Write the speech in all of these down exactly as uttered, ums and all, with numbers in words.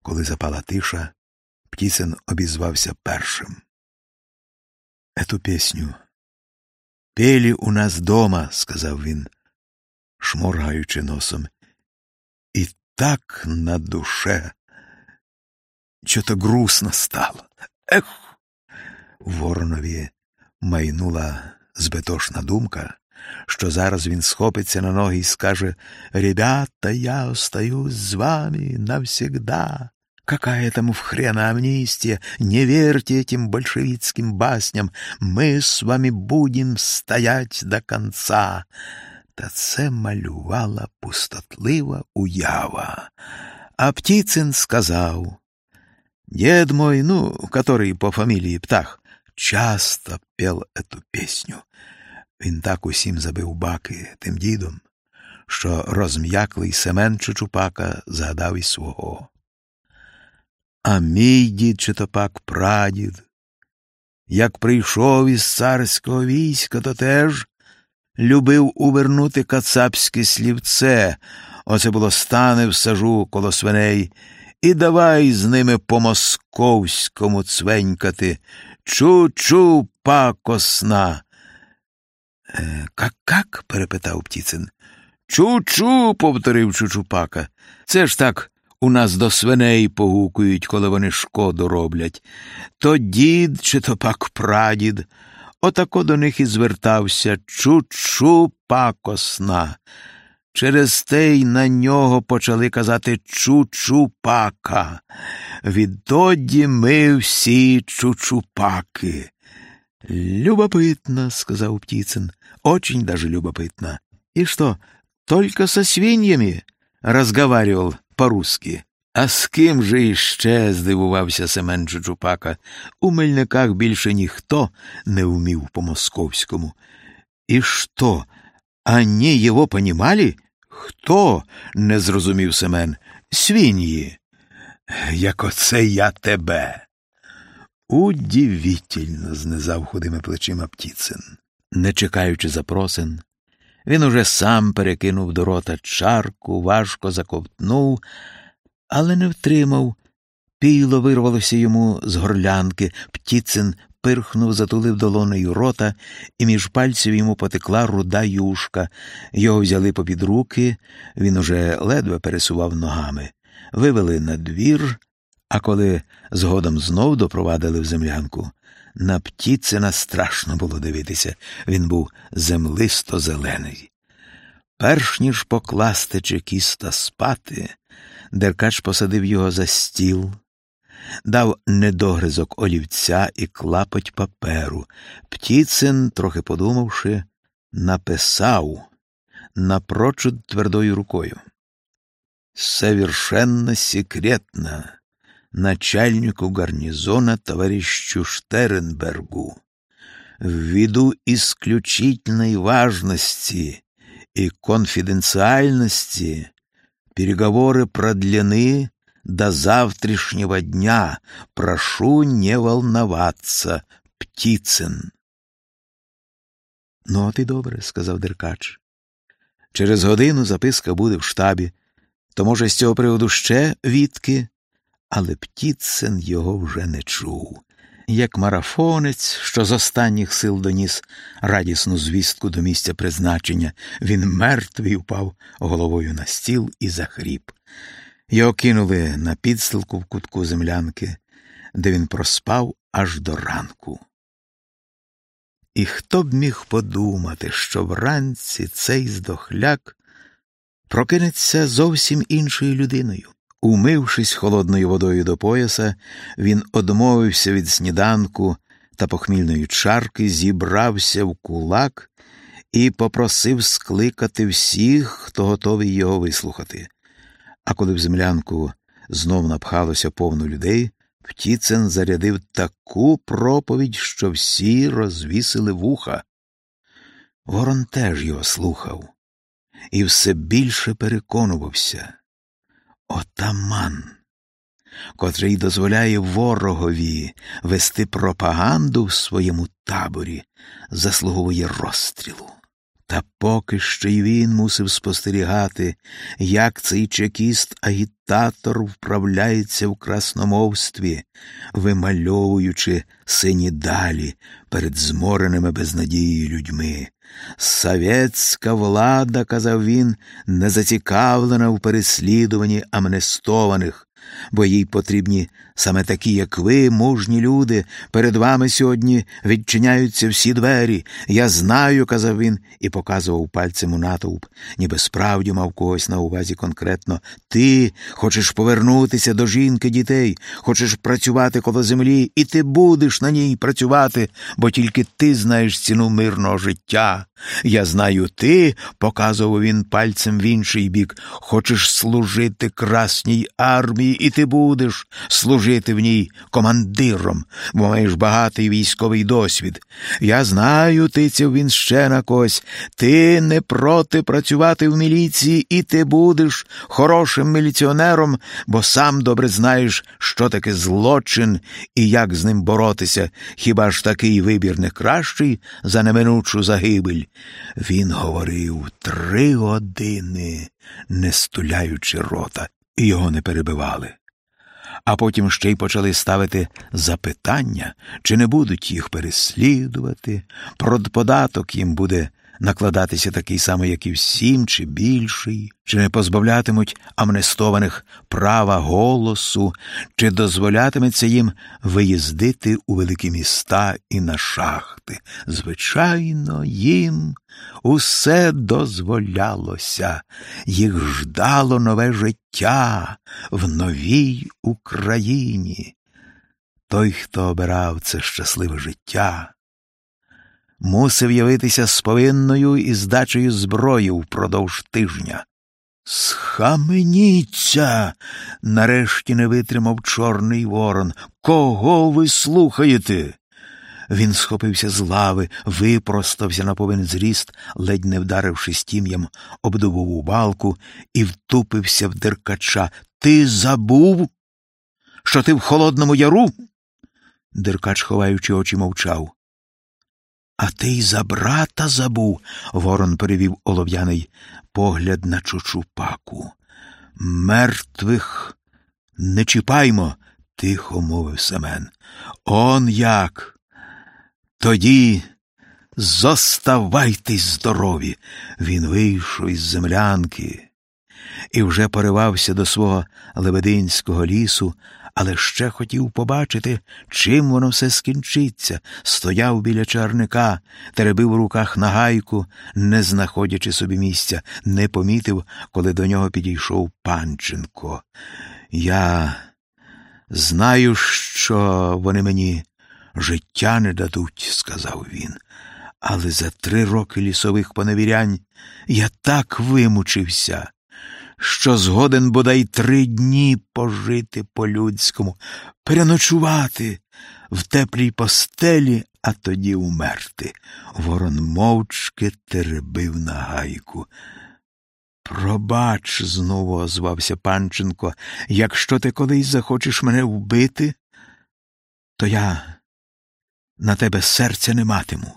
Коли запала тиша, Птицин обізвався першим. «Эту песню пели у нас дома», — сказав він, шморгаючи носом. «І так на душе, що-то грустно стало. Ех!» Воронові майнула збитошна думка, що зараз він схопиться на ноги і скаже: «Ребята, я остаюсь с вами навсегда. Какая там в хрена амнистия? Не верьте этим большевистским басням. Мы с вами будем стоять до конца». Та це малювала пустотлива уява. А Птицин сказав: «Дед мой, ну, который по фамилии Птах, часто пел эту песню». Він так усім забив баки тим дідом, що розм'яклий Семен Чучупака згадав і свого. А мій дід Читопак прадід, як прийшов із царського війська, то теж любив увернути кацапське слівце, оце було стане в сажу коло свиней, і давай з ними по-московському цвенькати: «Чу-чу, пакосна». Е, «Как-как?» – перепитав Птицин. «Чу-чу», – повторив Чучупака. «Це ж так у нас до свиней погукують, коли вони шкоду роблять. То дід чи то пак прадід, отако до них і звертався: чу-чу, пакосна. Через те й на нього почали казати чу-чу-пака. Відтоді ми всі чучупаки». «Любопытно», — сказал Птицин, — «очень даже любопытно. И что, только со свиньями разговаривал по-русски?» «А з ким же іще?» – здивувався Семен Чучупака. «У Мельниках більше ніхто не вмів по-московському». «І що, они його понімали?» «Хто?» – не зрозумів Семен. «Свиньї». «Як оце я тебе». «Удивительно», – знизав худими плечима Птицин. Не чекаючи запросин, він уже сам перекинув до рота чарку, важко заковтнув, але не втримав. Пійло вирвалося йому з горлянки. Птицин пирхнув, затулив долонею рота, і між пальців йому потекла руда юшка. Його взяли попід руки, він уже ледве пересував ногами. Вивели на двір, а коли згодом знов допровадили в землянку, на Птицина страшно було дивитися. Він був землисто-зелений. Перш ніж покласти чекіста спати, Деркач посадив його за стіл, дав недогризок олівця і клапоть паперу. Птицин, трохи подумавши, написав напрочуд твердою рукою: «Совершенно секретно начальнику гарнизона товарищу Штернбергу, ввиду исключительной важности и конфиденциальности переговоры продлены до завтрашнего дня. Прошу не волноваться. Птицин». «Ну, от і добре», – сказав Деркач. «Через годину записка буде в штабі. То, може, з цього приводу ще відки?» Але Птицин його вже не чув. Як марафонець, що з останніх сил доніс радісну звістку до місця призначення, він мертвий упав головою на стіл і захріп. Його кинули на підстилку в кутку землянки, де він проспав аж до ранку. І хто б міг подумати, що вранці цей здохляк прокинеться зовсім іншою людиною. Умившись холодною водою до пояса, він одмовився від сніданку та похмільної чарки, зібрався в кулак і попросив скликати всіх, хто готовий його вислухати. А коли в землянку знов напхалося повно людей, Птицин зарядив таку проповідь, що всі розвісили вуха. Ворон теж його слухав і все більше переконувався. Отаман, котрий дозволяє ворогові вести пропаганду в своєму таборі, заслуговує розстрілу. Та поки що й він мусив спостерігати, як цей чекіст-агітатор вправляється в красномовстві, вимальовуючи сині далі перед змореними безнадією людьми. «Совєтська влада, – казав він, – не зацікавлена в переслідуванні амнестованих, бо їй потрібні саме такі, як ви, мужні люди. Перед вами сьогодні відчиняються всі двері. Я знаю, – казав він і показував пальцем у натовп, ніби справді мав когось на увазі конкретно. Ти хочеш повернутися до жінки, дітей, хочеш працювати коло землі, і ти будеш на ній працювати, бо тільки ти знаєш ціну мирного життя. Я знаю, ти, – показував він пальцем в інший бік, – хочеш служити Красній армії, і ти будеш служити в ній командиром, бо маєш багатий військовий досвід. Я знаю, – тицяв він ще на когось, – ти не проти працювати в міліції, і ти будеш хорошим міліціонером, бо сам добре знаєш, що таке злочин і як з ним боротися. Хіба ж такий вибір не кращий за неминучу загибель? Він говорив три години, не стуляючи рота, і його не перебивали. А потім ще й почали ставити запитання, чи не будуть їх переслідувати, продподаток їм буде накладатися такий самий, як і всім, чи більший, чи не позбавлятимуть амнестованих права голосу, чи дозволятиметься їм виїздити у великі міста і на шахти. Звичайно, їм усе дозволялося. Їх ждало нове життя в новій Україні. Той, хто обирав це щасливе життя, мусив явитися з повинною і здачею зброї впродовж тижня. «Схаменіться!» – нарешті не витримав Чорний Ворон. «Кого ви слухаєте?» Він схопився з лави, випростався на повен зріст, ледь не вдарившись тім'ям об дубову балку, і втупився в Деркача. «Ти забув, що ти в Холодному Яру?» Деркач, ховаючи очі, мовчав. «А ти й за брата забув?» – Ворон перевів олов'яний погляд на Чучупаку. «Мертвих не чіпаймо!» – тихо мовив Семен. «Он як! Тоді зоставайтесь здорові!» Він вийшов із землянки і вже поривався до свого Лебединського лісу, але ще хотів побачити, чим воно все скінчиться. Стояв біля чарника, теребив у руках нагайку, не знаходячи собі місця, не помітив, коли до нього підійшов Панченко. «Я знаю, що вони мені життя не дадуть», – сказав він, – «але за три роки лісових поневірянь я так вимучився, що згоден бодай три дні пожити по-людському, переночувати в теплій постелі, а тоді умерти». Ворон мовчки теребив нагайку. «Пробач», – знову озвався Панченко, – «якщо ти колись захочеш мене вбити, то я на тебе серця не матиму.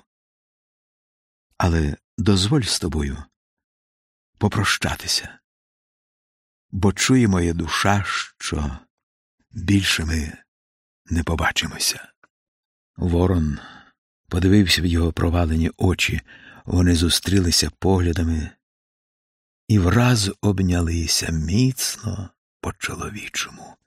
Але дозволь з тобою попрощатися, бо чує моя душа, що більше ми не побачимося». Ворон подивився в його провалені очі, вони зустрілися поглядами і враз обнялися міцно по-чоловічому.